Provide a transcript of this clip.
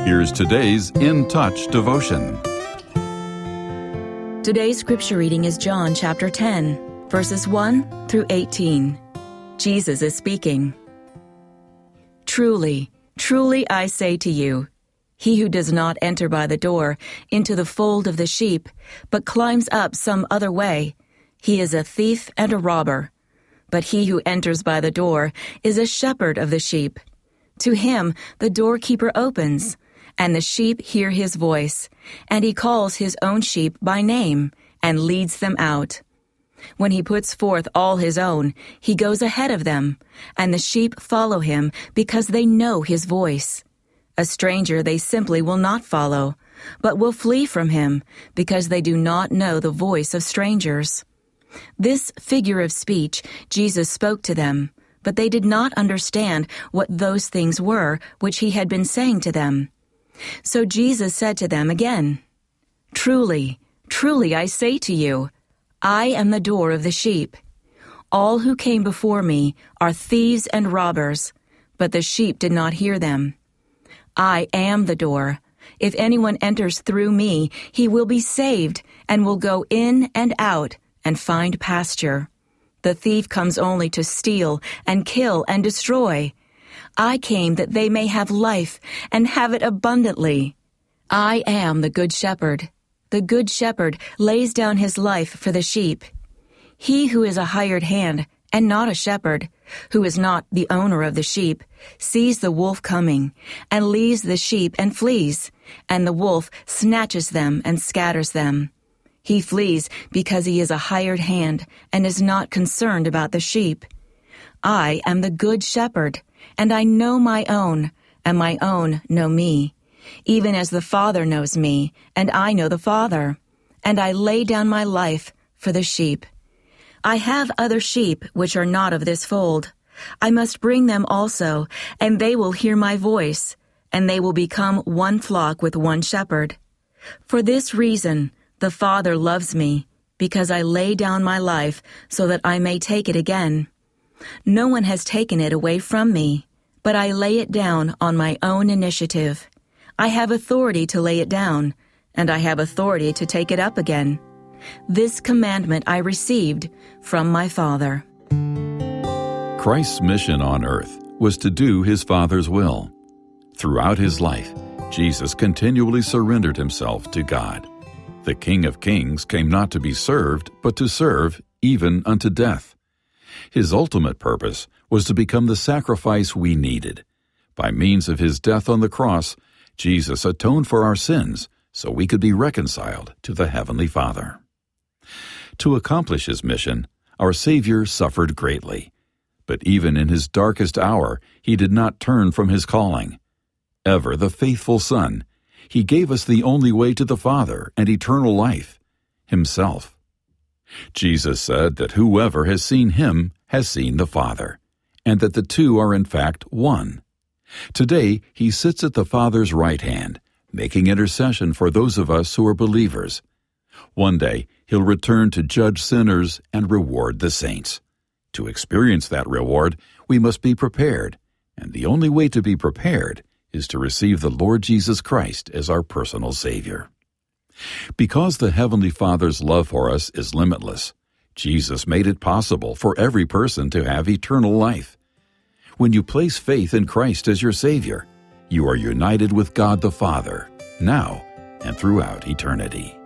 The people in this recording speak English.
Here's today's In Touch devotion. Today's scripture reading is John chapter 10, verses 1 through 18. Jesus is speaking. Truly, truly I say to you, he who does not enter by the door into the fold of the sheep, but climbs up some other way, he is a thief and a robber. But he who enters by the door is a shepherd of the sheep. To him the doorkeeper opens, and the sheep hear his voice, and he calls his own sheep by name, and leads them out. When he puts forth all his own, he goes ahead of them, and the sheep follow him because they know his voice. A stranger they simply will not follow, but will flee from him, because they do not know the voice of strangers. This figure of speech Jesus spoke to them, but they did not understand what those things were which he had been saying to them. So Jesus said to them again, Truly, truly I say to you, I am the door of the sheep. All who came before me are thieves and robbers, but the sheep did not hear them. I am the door. If anyone enters through me, he will be saved, and will go in and out and find pasture. The thief comes only to steal and kill and destroy. I came that they may have life and have it abundantly. I am the good shepherd. The good shepherd lays down his life for the sheep. He who is a hired hand and not a shepherd, who is not the owner of the sheep, sees the wolf coming, and leaves the sheep and flees, and the wolf snatches them and scatters them. He flees because he is a hired hand and is not concerned about the sheep. I am the good shepherd, and I know my own, and my own know me, even as the Father knows me, and I know the Father, and I lay down my life for the sheep. I have other sheep which are not of this fold. I must bring them also, and they will hear my voice, and they will become one flock with one shepherd. For this reason the Father loves me, because I lay down my life so that I may take it again. No one has taken it away from me, but I lay it down on my own initiative. I have authority to lay it down, and I have authority to take it up again. This commandment I received from my Father. Christ's mission on earth was to do his Father's will. Throughout his life, Jesus continually surrendered himself to God. The King of Kings came not to be served, but to serve, even unto death. His ultimate purpose was to become the sacrifice we needed. By means of his death on the cross, Jesus atoned for our sins so we could be reconciled to the Heavenly Father. To accomplish his mission, our Savior suffered greatly. But even in his darkest hour, he did not turn from his calling. Ever the faithful Son, he gave us the only way to the Father and eternal life, himself. Jesus said that whoever has seen him has seen the Father, and that the two are in fact one. Today, he sits at the Father's right hand, making intercession for those of us who are believers. One day, he'll return to judge sinners and reward the saints. To experience that reward, we must be prepared, and the only way to be prepared is to receive the Lord Jesus Christ as our personal Savior. Because the Heavenly Father's love for us is limitless, Jesus made it possible for every person to have eternal life. When you place faith in Christ as your Savior, you are united with God the Father, now and throughout eternity.